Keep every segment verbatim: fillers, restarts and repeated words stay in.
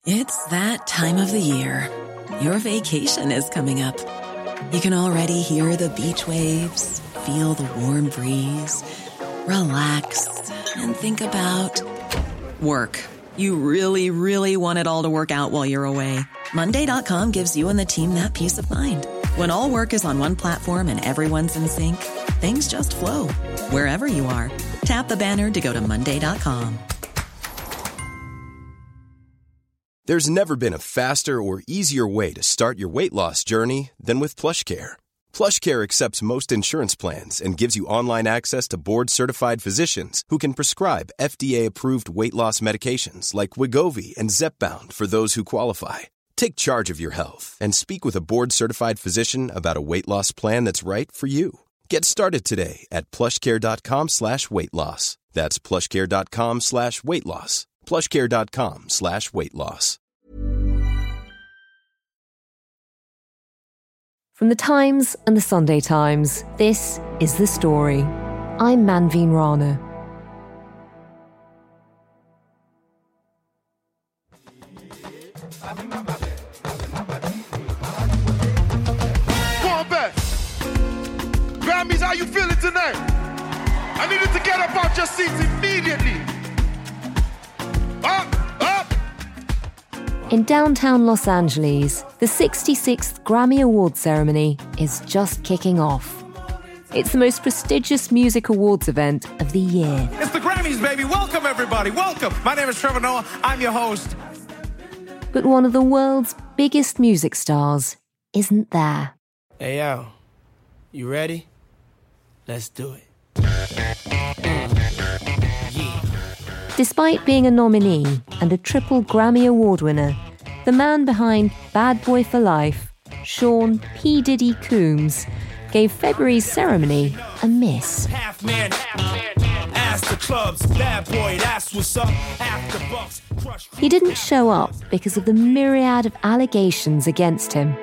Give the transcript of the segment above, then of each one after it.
It's that time of the year. Your vacation is coming up. You can already hear the beach waves, feel the warm breeze, relax, and think about work. You really, really want it all to work out while you're away. Monday dot com gives you and the team that peace of mind. When all work is on one platform and everyone's in sync, things just flow. Wherever you are, tap the banner to go to Monday dot com. There's never been a faster or easier way to start your weight loss journey than with PlushCare. PlushCare accepts most insurance plans and gives you online access to board-certified physicians who can prescribe F D A-approved weight loss medications like Wegovy and Zepbound for those who qualify. Take charge of your health and speak with a board-certified physician about a weight loss plan that's right for you. Get started today at plushcare.com slash weight loss. That's plushcare.com slash weight loss. plushcare.com slash weight loss. From the Times and the Sunday Times, this is The Story. I'm Manveen Rana. Come on, Beth. Grammys, how you feeling tonight? I need you to get up out your seats immediately. Up, up. In downtown Los Angeles, the sixty-sixth Grammy Awards ceremony is just kicking off. It's the most prestigious music awards event of the year. It's the Grammys, baby. Welcome, everybody. Welcome. My name is Trevor Noah. I'm your host. But one of the world's biggest music stars isn't there. Hey, yo. You ready? Let's do it. Despite being a nominee and a triple Grammy Award winner, the man behind Bad Boy for Life, Sean P. Diddy Combs, gave February's ceremony a miss. Half man, half man, ask the clubs, bad boy, that's what's up, half the bucks, crush. He didn't show up because of the myriad of allegations against him.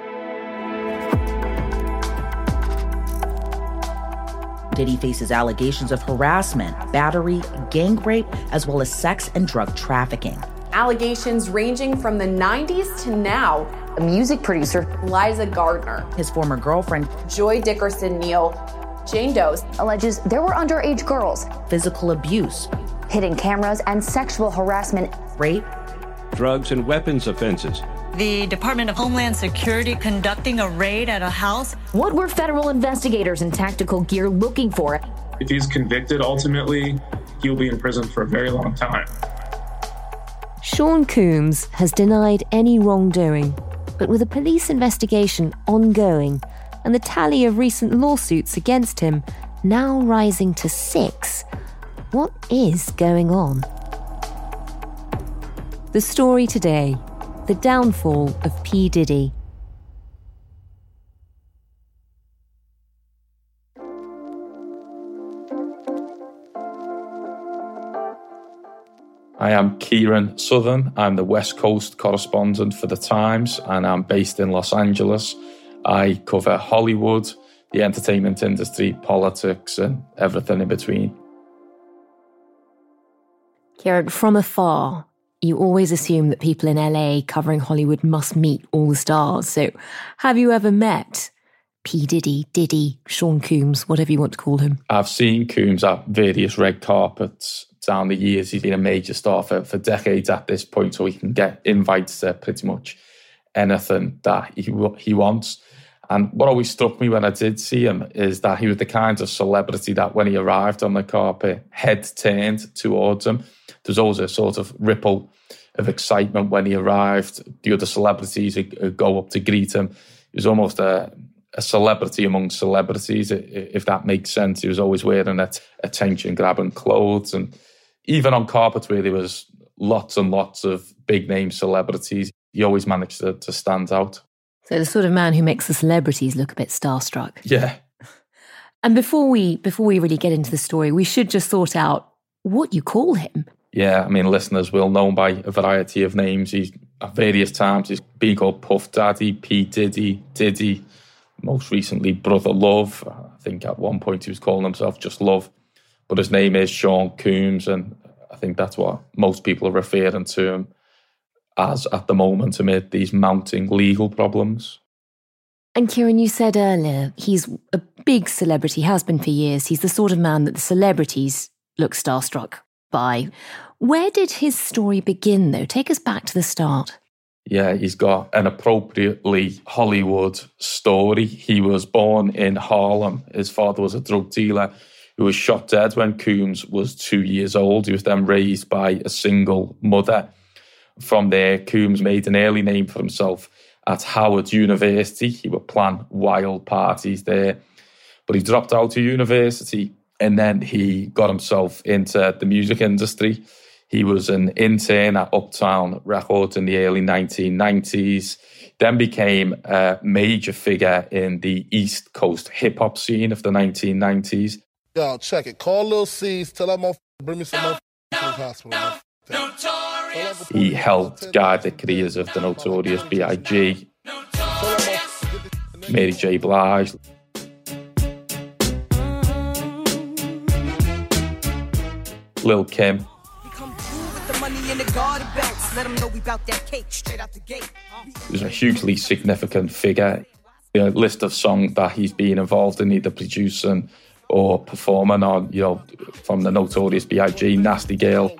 Diddy faces allegations of harassment, battery, gang rape, as well as sex and drug trafficking. Allegations ranging from the nineties to now. A music producer, Liza Gardner. His former girlfriend, Joy Dickerson Neal. Jane Doe alleges there were underage girls. Physical abuse. Hidden cameras and sexual harassment. Rape. Drugs and weapons offenses. The Department of Homeland Security conducting a raid at a house. What were federal investigators in tactical gear looking for? If he's convicted, ultimately, he'll be in prison for a very long time. Sean Combs has denied any wrongdoing, but with a police investigation ongoing and the tally of recent lawsuits against him now rising to six, what is going on? The story today. The downfall of P. Diddy. I am Kieran Southern. I'm the West Coast correspondent for The Times, and I'm based in Los Angeles. I cover Hollywood, the entertainment industry, politics, and everything in between. Kieran, from afar, you always assume that people in L A covering Hollywood must meet all the stars. So have you ever met P. Diddy, Diddy, Sean Combs, whatever you want to call him? I've seen Combs at various red carpets down the years. He's been a major star for, for decades at this point, so he can get invites to pretty much anything that he, he wants. And what always struck me when I did see him is that he was the kind of celebrity that when he arrived on the carpet, head turned towards him. There's always a sort of ripple of excitement when he arrived. The other celebrities would go up to greet him. He was almost a, a celebrity among celebrities, if that makes sense. He was always wearing attention-grabbing clothes. And even on carpets where there was lots and lots of big-name celebrities, he always managed to, to stand out. So the sort of man who makes the celebrities look a bit starstruck. Yeah. And before we before we really get into the story, we should just sort out what you call him. Yeah, I mean, listeners will know him by a variety of names. He's at various times he's been called Puff Daddy, P. Diddy, Diddy, most recently Brother Love. I think at one point he was calling himself just Love. But his name is Sean Combs, and I think that's what most people are referring to him as at the moment amid these mounting legal problems. And Kieran, you said earlier, he's a big celebrity, has been for years. He's the sort of man that the celebrities look starstruck by. Where did his story begin, though? Take us back to the start. Yeah, he's got an appropriately Hollywood story. He was born in Harlem. His father was a drug dealer who was shot dead when Coombs was two years old. He was then raised by a single mother. From there, Coombs made an early name for himself at Howard University. He would plan wild parties there. But he dropped out of university and then he got himself into the music industry. He was an intern at Uptown Records in the early nineteen nineties, then became a major figure in the East Coast hip-hop scene of the nineteen nineties. Yo, check it. Call Lil C's, tell that motherfucker bring me some motherfuckers to the hospital. He helped guide the careers of the Notorious B I G, Mary J. Blige, Lil Kim. He was a hugely significant figure. A list of songs that he's been involved in, either producing or performing on, you know, from the Notorious B I G, Nasty Girl,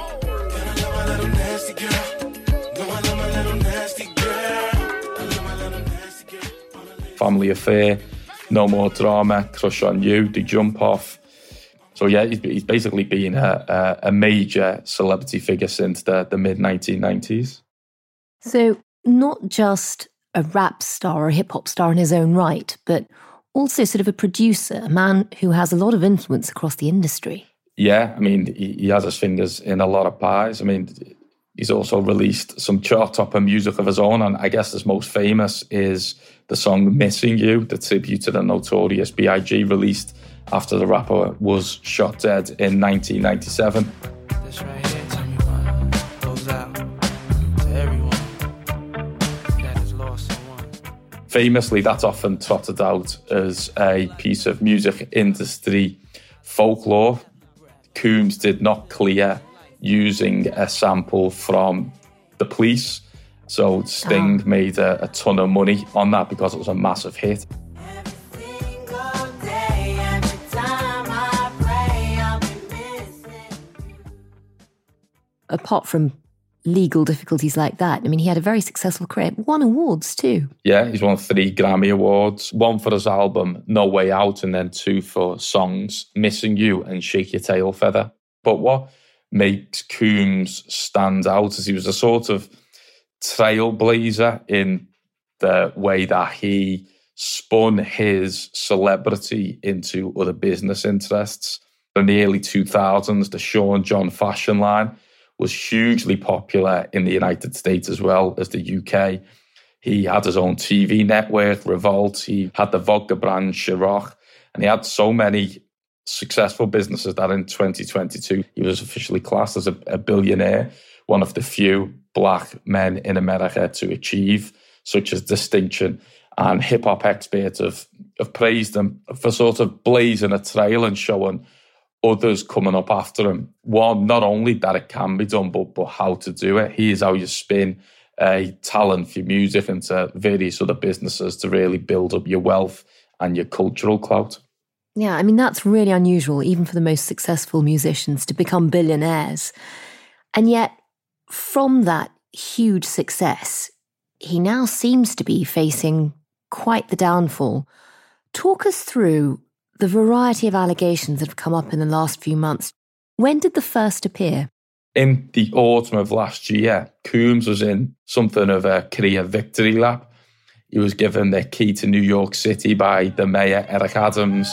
Family Affair, No More Drama, Crush on You, The Jump Off. So yeah, he's basically been a, a major celebrity figure since the, the mid nineteen nineties. So not just a rap star or a hip-hop star in his own right, but also sort of a producer, a man who has a lot of influence across the industry. Yeah, I mean, he, he has his fingers in a lot of pies. I mean, he's also released some chart-topper music of his own, and I guess his most famous is the song Missing You, the tribute to the Notorious B I G, released after the rapper was shot dead in nineteen ninety-seven. This right here, tell me what goes out to everyone that has lost someone. Famously, that's often trotted out as a piece of music industry folklore. Coombs did not clear using a sample from The Police, so Sting oh. made a, a ton of money on that because it was a massive hit. Apart from legal difficulties like that, I mean, he had a very successful career. Won awards too. Yeah, he's won three Grammy Awards. One for his album No Way Out, and then two for songs Missing You and Shake Your Tail Feather. But what makes Coombs stand out is he was a sort of trailblazer in the way that he spun his celebrity into other business interests. In the early two thousands, the Sean John fashion line was hugely popular in the United States as well as the U K. He had his own T V network, Revolt. He had the vodka brand Ciroc, and he had so many successful businesses that in twenty twenty-two, he was officially classed as a, a billionaire, one of the few black men in America to achieve such as distinction. And hip-hop experts have, have praised him for sort of blazing a trail and showing others coming up after him. One, not only that it can be done, but, but how to do it. Here's how you spin a talent for music into various other businesses to really build up your wealth and your cultural clout. Yeah, I mean, that's really unusual, even for the most successful musicians, to become billionaires. And yet, from that huge success, he now seems to be facing quite the downfall. Talk us through the variety of allegations that have come up in the last few months. When did the first appear? In the autumn of last year, Coombs was in something of a career victory lap. He was given the key to New York City by the mayor, Eric Adams.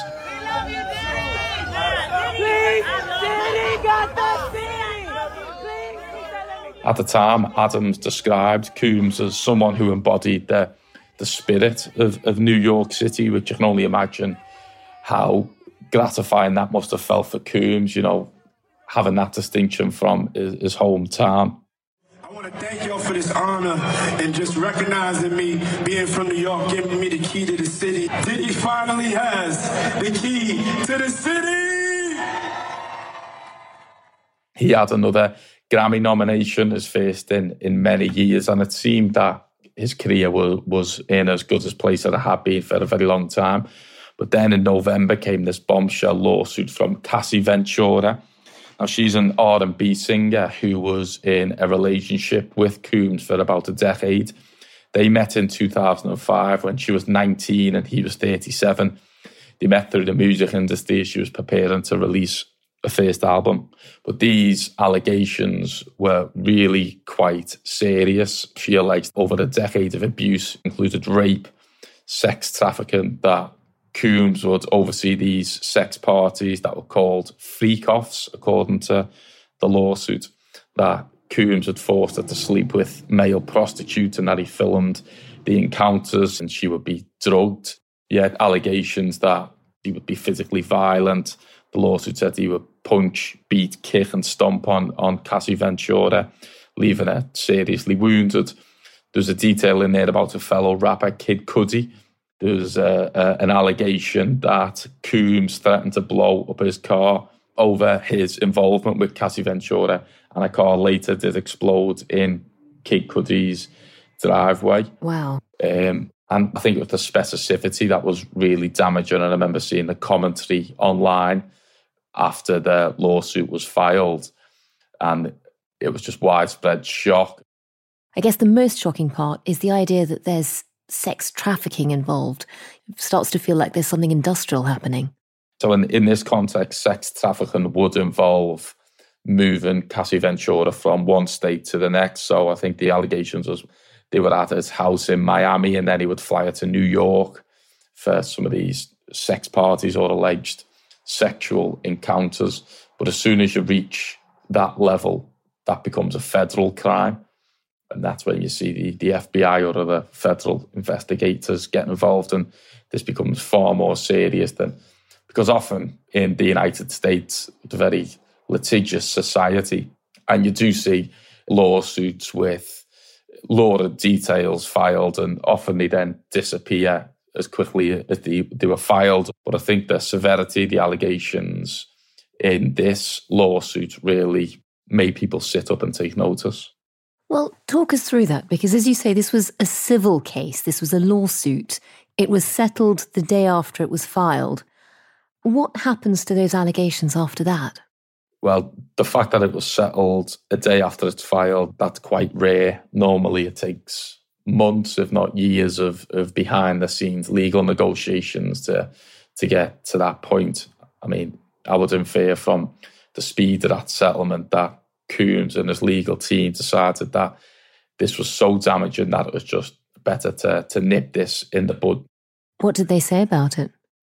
At the time, Adams described Coombs as someone who embodied the, the spirit of, of New York City, which you can only imagine how gratifying that must have felt for Coombs, you know, having that distinction from his, his hometown. I want to thank y'all for this honor and just recognizing me being from New York, giving me the key to the city. Diddy finally has the key to the city. He had another Grammy nomination, his first in, in many years, and it seemed that his career was, was in as good a place as it had been for a very long time. But then in November came this bombshell lawsuit from Cassie Ventura. Now, she's an R and B singer who was in a relationship with Combs for about a decade. They met in two thousand five when she was nineteen and he was thirty-seven. They met through the music industry as she was preparing to release a first album. But these allegations were really quite serious. She alleged over a decade of abuse, included rape, sex trafficking, that Combs would oversee these sex parties that were called freak-offs, according to the lawsuit, that Combs had forced her to sleep with male prostitutes and that he filmed the encounters and she would be drugged. He had allegations that he would be physically violent. The lawsuit said he would punch, beat, kick and stomp on, on Cassie Ventura, leaving her seriously wounded. There's a detail in there about a fellow rapper, Kid Cudi. There's a, a, an allegation that Combs threatened to blow up his car over his involvement with Cassie Ventura, and a car later did explode in Kid Cudi's driveway. Wow. Um, and I think it was the specificity that was really damaging. And I remember seeing the commentary online after the lawsuit was filed, and it was just widespread shock. I guess the most shocking part is the idea that there's sex trafficking involved. It starts to feel like there's something industrial happening. So in, in this context, sex trafficking would involve moving Cassie Ventura from one state to the next. So I think the allegations was they were at his house in Miami and then he would fly her to New York for some of these sex parties or alleged sexual encounters. But as soon as you reach that level, that becomes a federal crime. And that's when you see the, the F B I or other federal investigators get involved, and this becomes far more serious than, because often in the United States, it's a very litigious society, and you do see lawsuits with lurid details filed, and often they then disappear as quickly as they, they were filed. But I think the severity, the allegations in this lawsuit really made people sit up and take notice. Well, talk us through that, because as you say, this was a civil case. This was a lawsuit. It was settled the day after it was filed. What happens to those allegations after that? Well, the fact that it was settled a day after it's filed, that's quite rare. Normally it takes months, if not years, of, of behind-the-scenes legal negotiations to, to get to that point. I mean, I would infer from the speed of that settlement that Combs and his legal team decided that this was so damaging that it was just better to, to nip this in the bud. What did they say about it?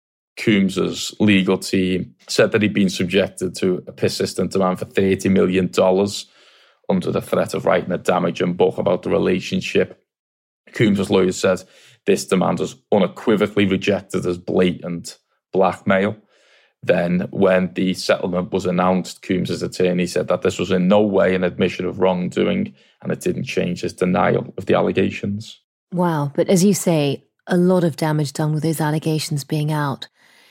Combs's legal team said that he'd been subjected to a persistent demand for thirty million dollars under the threat of writing a damaging book about the relationship. Combs's lawyer said this demand was unequivocally rejected as blatant blackmail. Then, when the settlement was announced, Combs's attorney said that this was in no way an admission of wrongdoing, and it didn't change his denial of the allegations. Wow. But as you say, a lot of damage done with those allegations being out.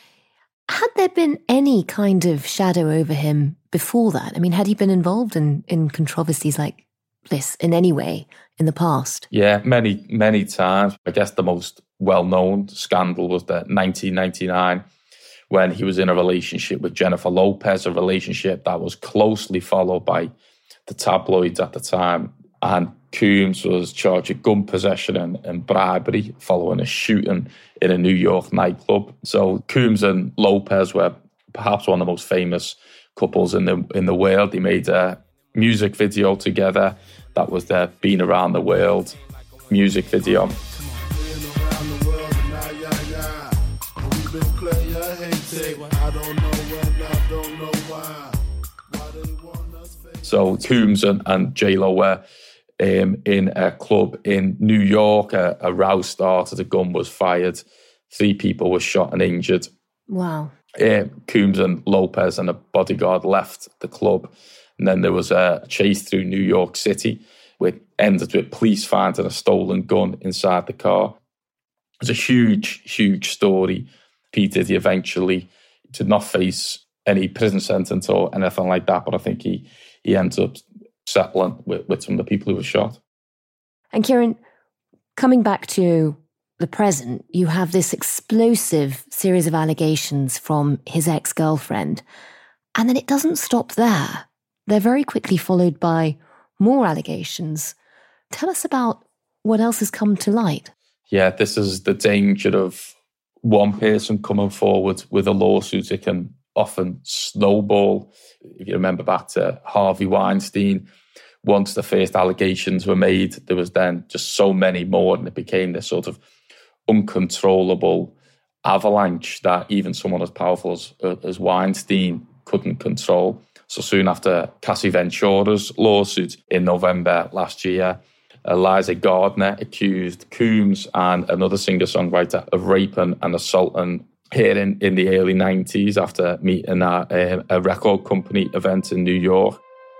Had there been any kind of shadow over him before that? I mean, had he been involved in, in controversies like this in any way in the past? Yeah, many, many times. I guess the most well-known scandal was the nineteen ninety-nine when he was in a relationship with Jennifer Lopez, a relationship that was closely followed by the tabloids at the time. And Combs was charged with gun possession and, and bribery following a shooting in a New York nightclub. So Combs and Lopez were perhaps one of the most famous couples in the in the world. They made a music video together that was their Been Around the World music video. So Combs and, and J-Lo were um, in a club in New York. A, a row started, a gun was fired. Three people were shot and injured. Wow. Um, Combs and Lopez and a bodyguard left the club. And then there was a chase through New York City, which ended with police finding a stolen gun inside the car. It was a huge, huge story. P. Diddy eventually did not face any prison sentence or anything like that, but I think he, he ended up settling with, with some of the people who were shot. And Kieran, coming back to the present, you have this explosive series of allegations from his ex-girlfriend. And then it doesn't stop there. They're very quickly followed by more allegations. Tell us about what else has come to light. Yeah, this is the danger of one person coming forward with a lawsuit. It can often snowball. If you remember back to Harvey Weinstein, once the first allegations were made, there was then just so many more, and it became this sort of uncontrollable avalanche that even someone as powerful as, as Weinstein couldn't control. So soon after Cassie Ventura's lawsuit in November last year, Eliza Gardner accused Coombs and another singer-songwriter of raping and assaulting her in, in the early nineties after meeting at a, a record company event in New York.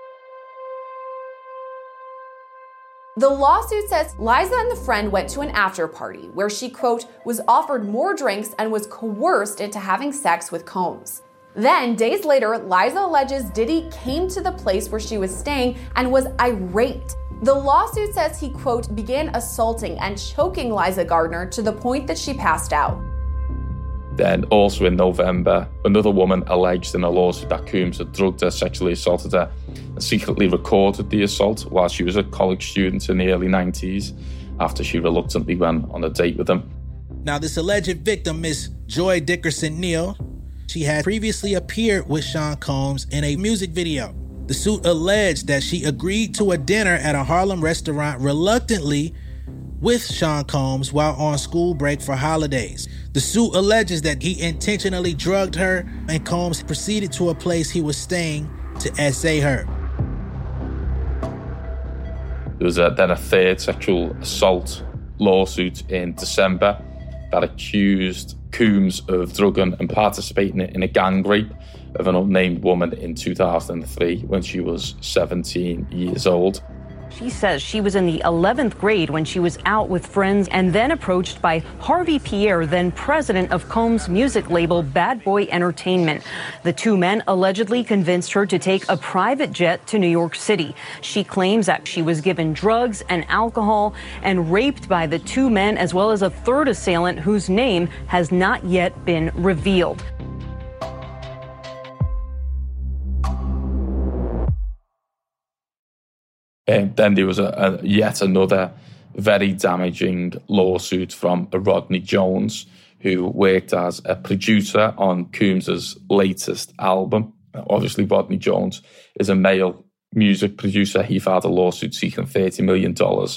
The lawsuit says Liza and the friend went to an after party where she, quote, was offered more drinks and was coerced into having sex with Combs. Then, days later, Liza alleges Diddy came to the place where she was staying and was irate. The lawsuit says he, quote, began assaulting and choking Liza Gardner to the point that she passed out. Then also in November, another woman alleged in a lawsuit that Coombs had drugged her, sexually assaulted her, and secretly recorded the assault while she was a college student in the early nineties after she reluctantly went on a date with him. Now, this alleged victim is Joy Dickerson Neal. She had previously appeared with Sean Combs in a music video. The suit alleged that she agreed to a dinner at a Harlem restaurant reluctantly with Sean Combs while on school break for holidays. The suit alleges that he intentionally drugged her, and Combs proceeded to a place he was staying to essay her. There was a, then a third sexual assault lawsuit in December that accused Coombs of drugging and participating in a gang rape of an unnamed woman in two thousand three when she was seventeen years old. She says she was in the eleventh grade when she was out with friends and then approached by Harvey Pierre, then president of Combs' music label Bad Boy Entertainment. The two men allegedly convinced her to take a private jet to New York City. She claims that she was given drugs and alcohol and raped by the two men, as well as a third assailant whose name has not yet been revealed. And then there was a, a yet another very damaging lawsuit from Rodney Jones, who worked as a producer on Coombs' latest album. Obviously, Rodney Jones is a male music producer. He filed a lawsuit seeking thirty million dollars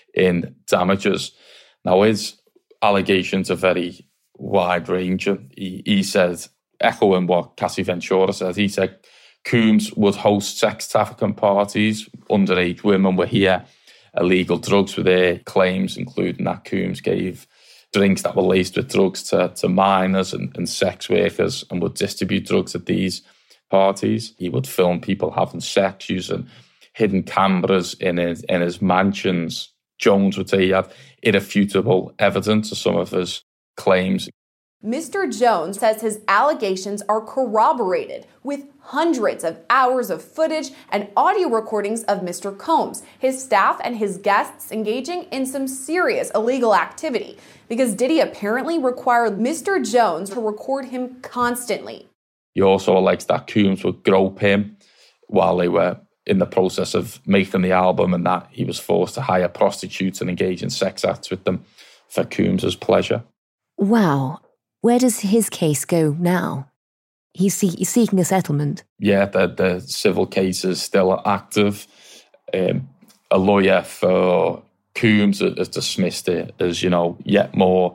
in damages. Now, his allegations are very wide-ranging. He, he said, echoing what Cassie Ventura said, he said, Coombs would host sex trafficking parties. Underage women were here. Illegal drugs were there. Claims, including that Coombs gave drinks that were laced with drugs to, to minors and, and sex workers and would distribute drugs at these parties. He would film people having sex using hidden cameras in his, in his mansions. Jones would say he had irrefutable evidence of some of his claims. Mister Jones says his allegations are corroborated with hundreds of hours of footage and audio recordings of Mister Combs, his staff, and his guests engaging in some serious illegal activity, because Diddy apparently required Mister Jones to record him constantly. He also alleged that Coombs would grope him while they were in the process of making the album, and that he was forced to hire prostitutes and engage in sex acts with them for Coombs' pleasure. Wow. Where does his case go now? He's, see- he's seeking a settlement. Yeah, the, the civil case is still active. Um, a lawyer for Coombs has dismissed it as, you know, yet more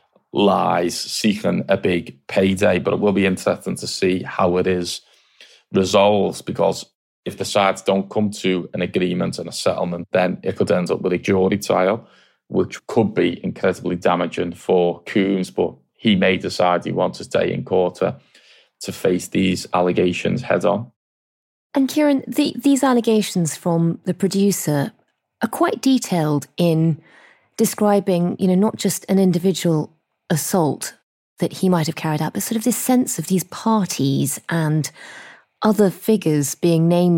lies, seeking a big payday. But it will be interesting to see how it is resolved, because if the sides don't come to an agreement and a settlement, then it could end up with a jury trial, which could be incredibly damaging for Coombs. But he may decide he wants to stay in court to, to face these allegations head on. And Kieran, the, these allegations from the producer are quite detailed in describing, you know, not just an individual assault that he might have carried out, but sort of this sense of these parties and other figures being named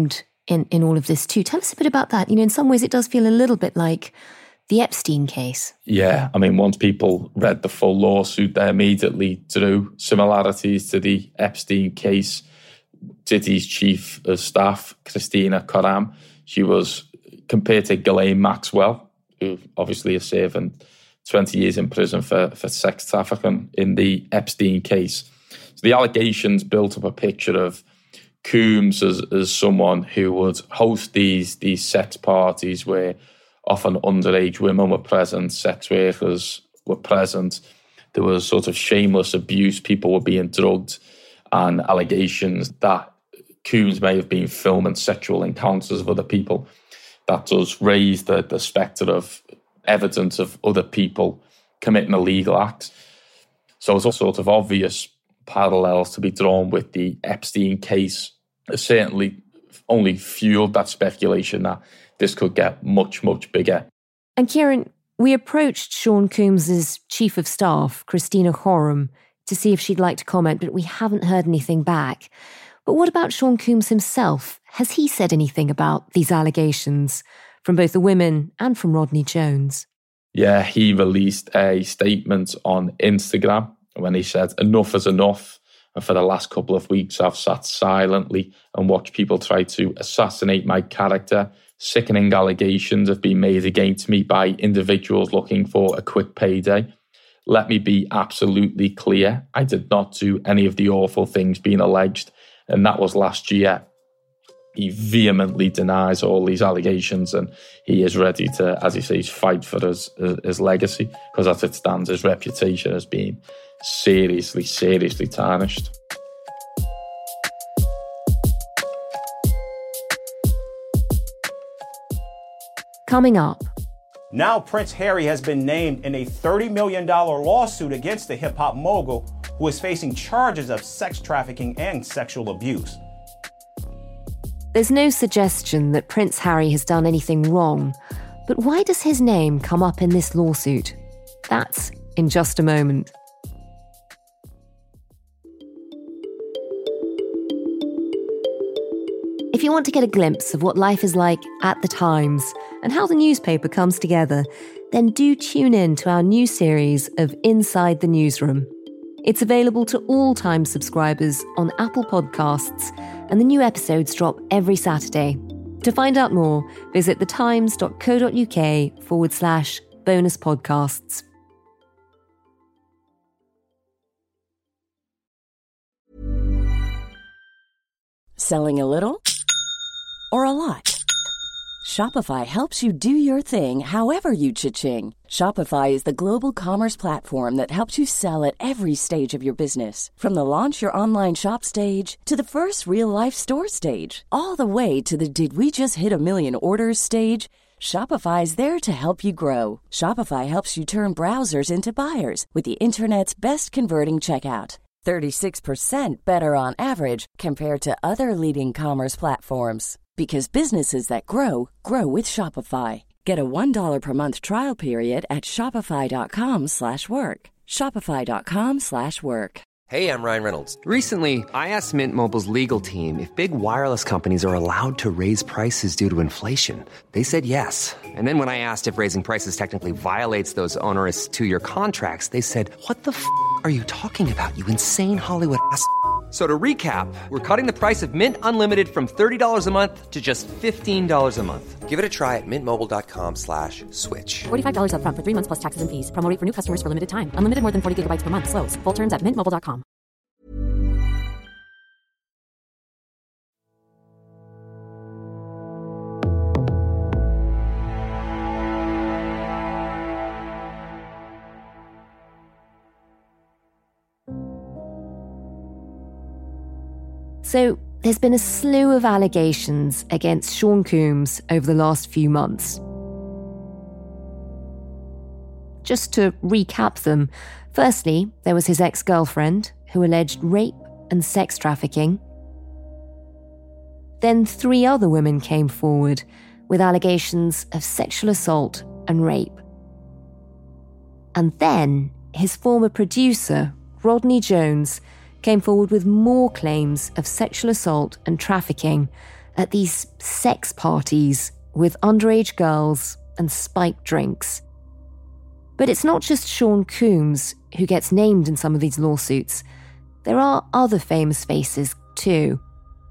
in, in all of this too. Tell us a bit about that. You know, in some ways it does feel a little bit like the Epstein case. Yeah, I mean, once people read the full lawsuit, they immediately drew similarities to the Epstein case. Diddy's chief of staff, Christina Koram, she was compared to Ghislaine Maxwell, who obviously is serving twenty years in prison for, for sex trafficking in the Epstein case. So the allegations built up a picture of Coombs as, as someone who would host these, these sex parties where often underage women were present, sex workers were present. There was sort of shameless abuse, people were being drugged, and allegations that Coombs may have been filming sexual encounters with other people. That does raise the, the spectre of evidence of other people committing illegal acts. So it's a sort of obvious parallels to be drawn with the Epstein case. It certainly only fueled that speculation that this could get much, much bigger. And Kieran, we approached Sean Coombs' chief of staff, Christina Koram, to see if she'd like to comment, but we haven't heard anything back. But what about Sean Coombs himself? Has he said anything about these allegations from both the women and from Rodney Jones? Yeah, he released a statement on Instagram when he said, "Enough is enough. And for the last couple of weeks, I've sat silently and watched people try to assassinate my character. Sickening allegations have been made against me by individuals looking for a quick payday. Let me be absolutely clear. I did not do any of the awful things being alleged. And that was last year." He vehemently denies all these allegations, and he is ready to, as he says, fight for his, his legacy, because as it stands, his reputation has been seriously, seriously tarnished. Coming up. Now Prince Harry has been named in a thirty million dollars lawsuit against the hip-hop mogul, who is facing charges of sex trafficking and sexual abuse. There's no suggestion that Prince Harry has done anything wrong, but why does his name come up in this lawsuit? That's in just a moment. If you want to get a glimpse of what life is like at the Times and how the newspaper comes together, then do tune in to our new series of Inside the Newsroom. It's available to all Times subscribers on Apple Podcasts, and the new episodes drop every Saturday. To find out more, visit thetimes.co.uk forward slash bonus podcasts. Selling a little or a lot? Shopify helps you do your thing however you cha-ching. Shopify is the global commerce platform that helps you sell at every stage of your business. From the launch your online shop stage to the first real-life store stage, all the way to the did we just hit a million orders stage. Shopify is there to help you grow. Shopify helps you turn browsers into buyers with the internet's best converting checkout. thirty-six percent better on average compared to other leading commerce platforms. Because businesses that grow, grow with Shopify. Get a one dollar per month trial period at shopify.com slash work. Shopify.com slash work. Hey, I'm Ryan Reynolds. Recently, I asked Mint Mobile's legal team if big wireless companies are allowed to raise prices due to inflation. They said yes. And then when I asked if raising prices technically violates those onerous two-year contracts, they said, "What the f*** are you talking about, you insane Hollywood ass f- So to recap, we're cutting the price of Mint Unlimited from thirty dollars a month to just fifteen dollars a month. Give it a try at mintmobile.com slash switch. forty-five dollars up front for three months plus taxes and fees. Promo rate for new customers for limited time. Unlimited more than forty gigabytes per month. Slows full terms at mint mobile dot com. So, there's been a slew of allegations against Sean Coombs over the last few months. Just to recap them, firstly, there was his ex-girlfriend who alleged rape and sex trafficking. Then three other women came forward with allegations of sexual assault and rape. And then his former producer, Rodney Jones, came forward with more claims of sexual assault and trafficking, at these sex parties with underage girls and spiked drinks. But it's not just Sean Combs who gets named in some of these lawsuits. There are other famous faces too.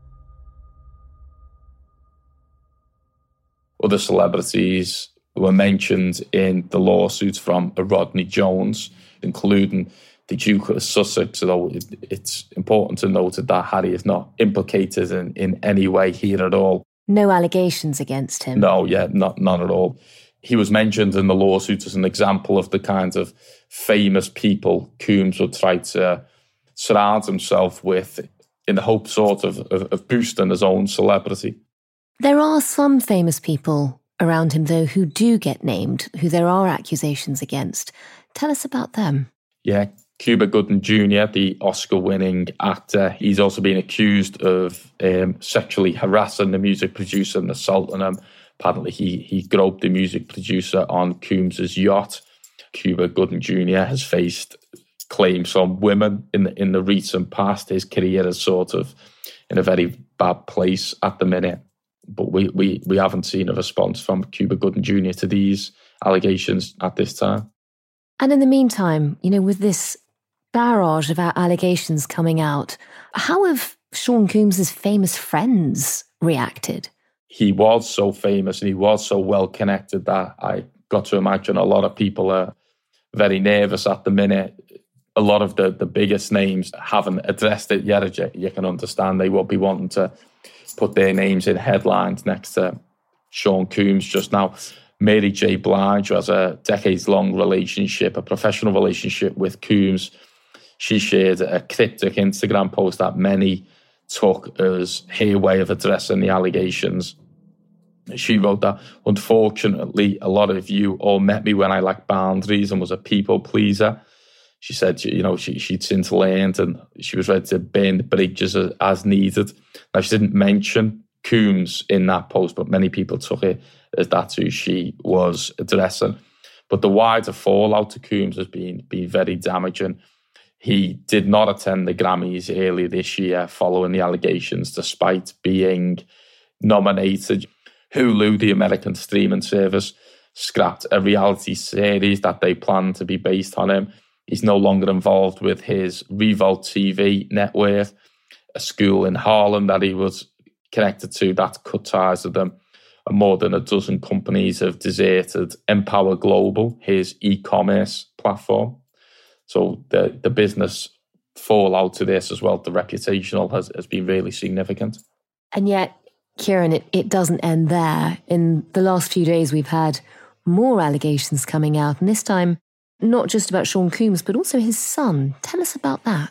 Other celebrities were mentioned in the lawsuits from Rodney Jones, including the Duke of Sussex, though it's important to note that Harry is not implicated in, in any way here at all. No allegations against him? No, yeah, not, none at all. He was mentioned in the lawsuit as an example of the kinds of famous people Combs would try to surround himself with in the hope sort of, of, of boosting his own celebrity. There are some famous people around him, though, who do get named, who there are accusations against. Tell us about them. Yeah, Cuba Gooding Junior, the Oscar-winning actor, he's also been accused of um, sexually harassing the music producer and assaulting him. Apparently, he he groped the music producer on Combs' yacht. Cuba Gooding Junior has faced claims from women in the, in the recent past. His career is sort of in a very bad place at the minute. But we, we, we haven't seen a response from Cuba Gooding Junior to these allegations at this time. And in the meantime, you know, with this barrage of allegations coming out, how have Sean Combs' famous friends reacted? He was so famous and he was so well connected that I got to imagine a lot of people are very nervous at the minute. A lot of the, the biggest names haven't addressed it yet. You can understand they will be wanting to put their names in headlines next to Sean Combs just now. Mary J. Blige, who has a decades-long relationship, a professional relationship with Combs, she shared a cryptic Instagram post that many took as her way of addressing the allegations. She wrote that, unfortunately, a lot of you all met me when I lacked boundaries and was a people pleaser. She said, you know, she, she'd since learned and she was ready to burn the bridges as, as needed. Now, she didn't mention Combs in that post, but many people took it as that's who she was addressing. But the wider fallout to Combs has been, been very damaging. He did not attend the Grammys earlier this year following the allegations, despite being nominated. Hulu, the American streaming service, scrapped a reality series that they planned to be based on him. He's no longer involved with his Revolt T V network, a school in Harlem that he was connected to that cut ties with them. And more than a dozen companies have deserted Empower Global, his e-commerce platform. So the, the business fallout to this as well, the reputational, has, has been really significant. And yet, Kieran, it, it doesn't end there. In the last few days, we've had more allegations coming out, and this time, not just about Sean Combs, but also his son. Tell us about that.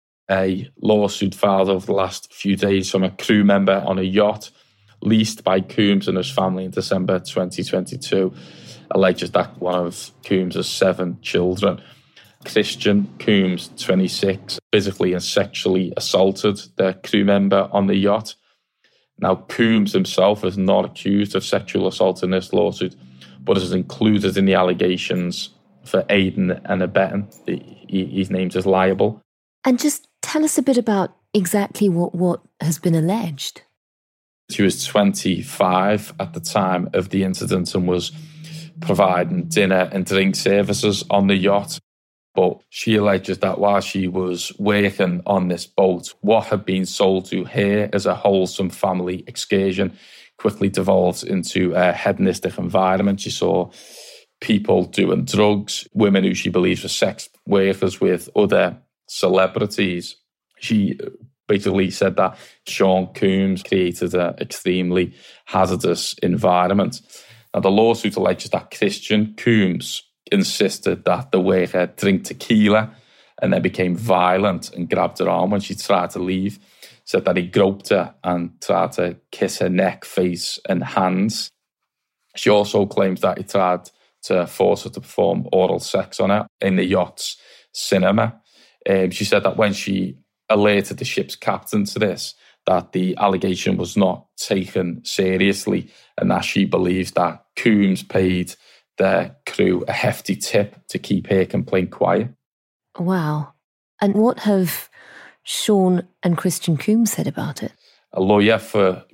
A lawsuit filed over the last few days from a crew member on a yacht leased by Combs and his family in December twenty twenty-two alleges that one of Combs' seven children, Christian Combs, twenty-six, physically and sexually assaulted the crew member on the yacht. Now, Combs himself is not accused of sexual assault in this lawsuit, but is included in the allegations for aiding and abetting. He's named as liable. And just tell us a bit about exactly what, what has been alleged. She was twenty-five at the time of the incident and was providing dinner and drink services on the yacht. But she alleges that while she was working on this boat, what had been sold to her as a wholesome family excursion quickly devolved into a hedonistic environment. She saw people doing drugs, women who she believes were sex workers with other celebrities. She basically said that Sean Combs created an extremely hazardous environment. Now, the lawsuit alleges that Christian Combs insisted that the worker drink tequila and then became violent and grabbed her arm when she tried to leave. Said that he groped her and tried to kiss her neck, face and hands. She also claims that he tried to force her to perform oral sex on her in the yacht's cinema. Um, she said that when she alerted the ship's captain to this, that the allegation was not taken seriously and that she believes that Combs paid the crew a hefty tip to keep her complaint quiet. Wow. And what have Sean and Christian Combs said about it? A lawyer for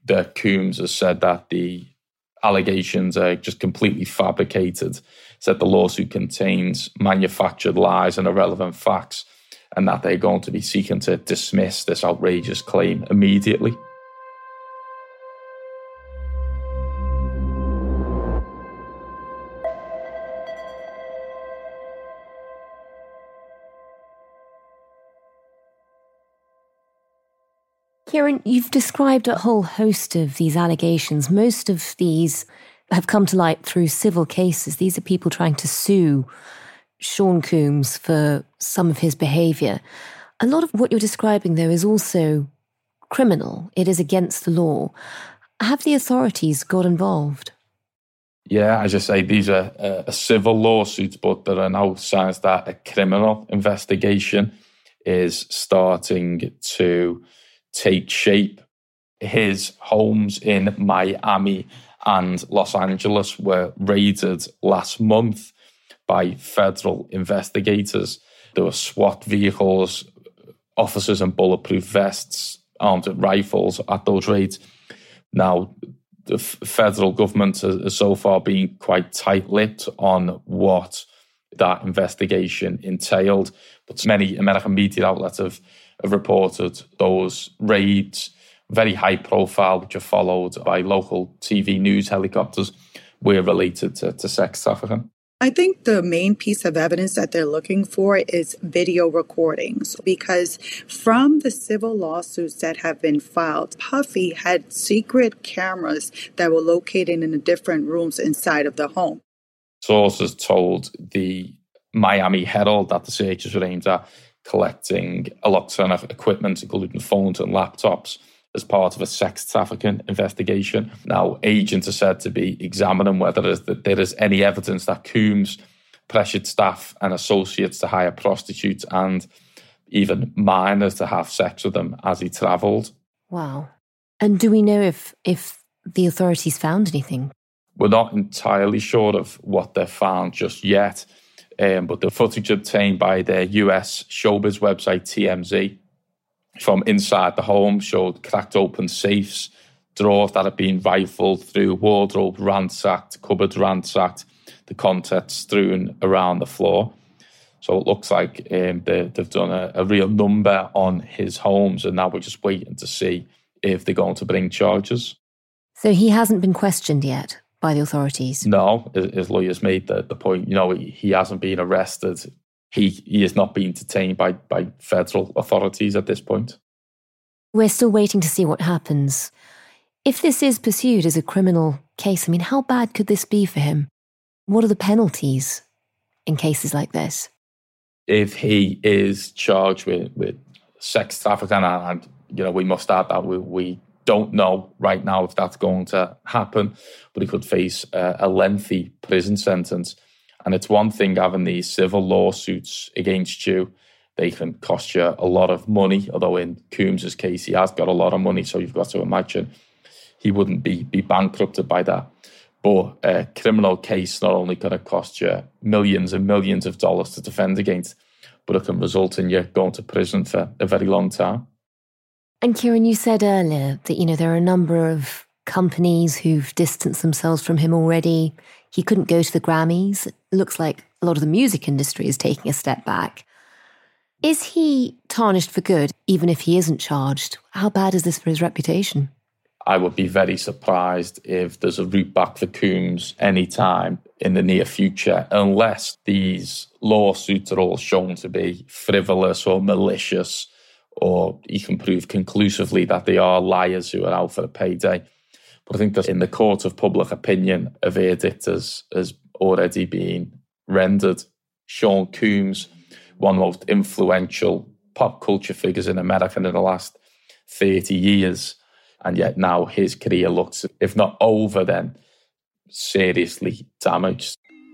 that Combs has said that the allegations are just completely fabricated, said the lawsuit contains manufactured lies and irrelevant facts, and that they're going to be seeking to dismiss this outrageous claim immediately. Kieran, you've described a whole host of these allegations. Most of these have come to light through civil cases. These are people trying to sue Sean Combs for some of his behaviour. A lot of what you're describing, though, is also criminal. It is against the law. Have the authorities got involved? Yeah, as I say, these are uh, a civil lawsuits, but there are now signs that a criminal investigation is starting to take shape. His homes in Miami and Los Angeles were raided last month by federal investigators. There were SWAT vehicles, officers in bulletproof vests, armed with rifles at those raids. Now, the f- federal government has, has so far been quite tight-lipped on what that investigation entailed, but many American media outlets have, have reported those raids, very high profile, which are followed by local T V news helicopters, were related to, to sex trafficking. I think the main piece of evidence that they're looking for is video recordings, because from the civil lawsuits that have been filed, Puffy had secret cameras that were located in the different rooms inside of the home. Sources told the Miami Herald that the searches were aimed at collecting electronic equipment, including phones and laptops, as part of a sex trafficking investigation. Now, agents are said to be examining whether there is any evidence that Combs pressured staff and associates to hire prostitutes and even minors to have sex with them as he travelled. Wow. And do we know if if the authorities found anything? We're not entirely sure of what they've found just yet, um, but the footage obtained by the U S showbiz website T M Z from inside the home showed cracked open safes, drawers that had been rifled through, wardrobe ransacked, cupboards ransacked, the contents strewn around the floor. So it looks like um, they, they've done a, a real number on his homes, and now we're just waiting to see if they're going to bring charges. So he hasn't been questioned yet by the authorities? No, his lawyers made the, the point, you know, he, he hasn't been arrested. He he is not being detained by, by federal authorities at this point. We're still waiting to see what happens. If this is pursued as a criminal case, I mean, how bad could this be for him? What are the penalties in cases like this? If he is charged with, with sex trafficking, and, and you know, we must add that we, we don't know right now if that's going to happen, but he could face a, a lengthy prison sentence. And it's one thing having these civil lawsuits against you. They can cost you a lot of money, although in Combs' case, he has got a lot of money, so you've got to imagine he wouldn't be, be bankrupted by that. But a criminal case not only going to cost you millions and millions of dollars to defend against, but it can result in you going to prison for a very long time. And Kieran, you said earlier that, you know, there are a number of companies who've distanced themselves from him already. He couldn't go to the Grammys. It looks like a lot of the music industry is taking a step back. Is he tarnished for good, even if he isn't charged? How bad is this for his reputation? I would be very surprised if there's a route back for Combs anytime in the near future, unless these lawsuits are all shown to be frivolous or malicious, or he can prove conclusively that they are liars who are out for a payday. But I think that in the court of public opinion, a verdict has, has already been rendered. Sean Combs, one of the most influential pop culture figures in America in the last thirty years, and yet now his career looks, if not over, then seriously damaged.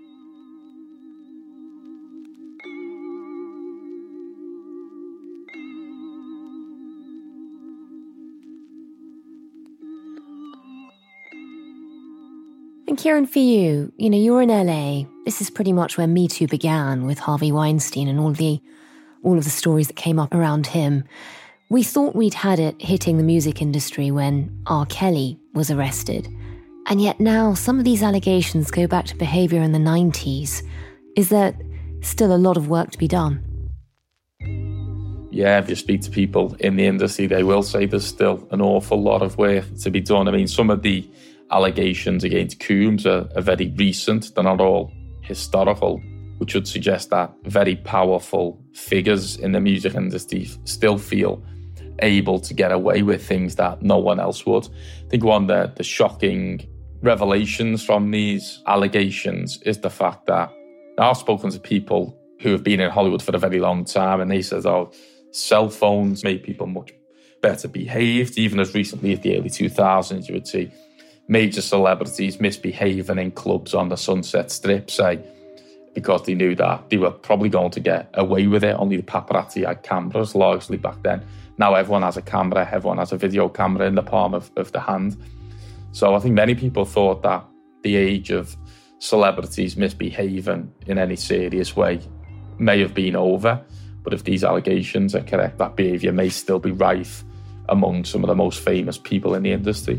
And Kieran, for you, you know, you're in L A. This is pretty much where Me Too began with Harvey Weinstein and all the all of the stories that came up around him. We thought we'd had it hitting the music industry when R. Kelly was arrested. And yet now some of these allegations go back to behaviour in the nineties. Is there still a lot of work to be done? Yeah, if you speak to people in the industry, they will say there's still an awful lot of work to be done. I mean, some of the allegations against Coombs are, are very recent. They're not all historical, which would suggest that very powerful figures in the music industry still feel able to get away with things that no one else would. I think one of the, the shocking revelations from these allegations is the fact that I've spoken to people who have been in Hollywood for a very long time, and they said, oh, cell phones made people much better behaved. Even as recently as the early two thousands, you would see major celebrities misbehaving in clubs on the Sunset Strip, say, because they knew that they were probably going to get away with it. Only the paparazzi had cameras, largely back then. Now everyone has a camera, everyone has a video camera in the palm of, of the hand. So I think many people thought that the age of celebrities misbehaving in any serious way may have been over. But if these allegations are correct, that behaviour may still be rife among some of the most famous people in the industry.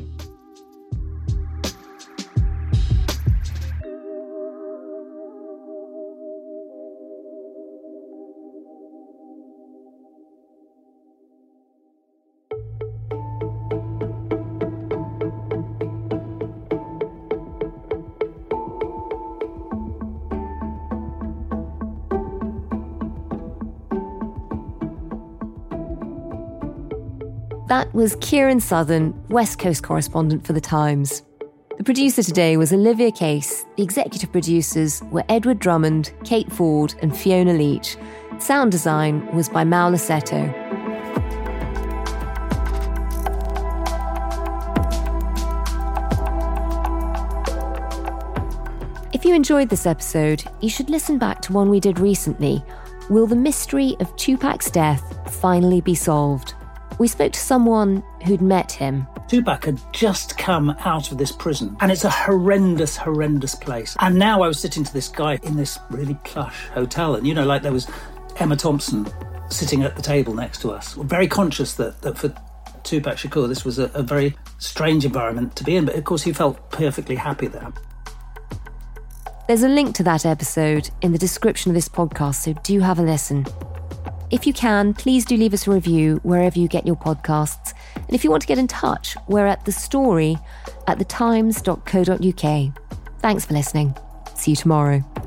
That was Kieran Southern, West Coast correspondent for The Times. The producer today was Olivia Case. The executive producers were Edward Drummond, Kate Ford and Fiona Leach. Sound design was by Mal Lassetto. If you enjoyed this episode, you should listen back to one we did recently. Will the mystery of Tupac's death finally be solved? We spoke to someone who'd met him. Tupac had just come out of this prison, and it's a horrendous, horrendous place. And now I was sitting to this guy in this really plush hotel, and, you know, like there was Emma Thompson sitting at the table next to us. We're very conscious that, that for Tupac Shakur, this was a, a very strange environment to be in, but of course he felt perfectly happy there. There's a link to that episode in the description of this podcast, so do have a listen. If you can, please do leave us a review wherever you get your podcasts. And if you want to get in touch, we're at The Story at the times dot co dot uk. Thanks for listening. See you tomorrow.